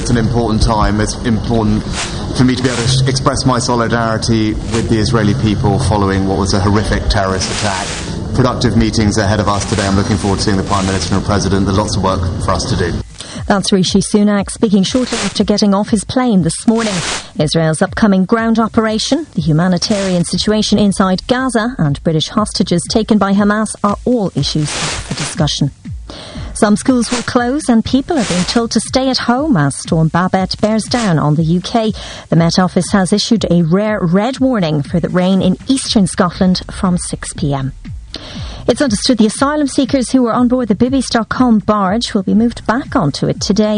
it's an important time. It's important for me to be able to express my solidarity with the Israeli people following what was a horrific terrorist attack. Productive meetings ahead of us today. I'm looking forward to seeing the Prime Minister and President. There's lots of work for us to do. That's Rishi Sunak speaking shortly after getting off his plane this morning. Israel's upcoming ground operation, the humanitarian situation inside Gaza and British hostages taken by Hamas are all issues for discussion. Some schools will close and people are being told to stay at home as Storm Babette bears down on the UK. The Met Office has issued a rare red warning for the rain in eastern Scotland from 6 p.m. It's understood the asylum seekers who were on board the Bibis.com barge will be moved back onto it today.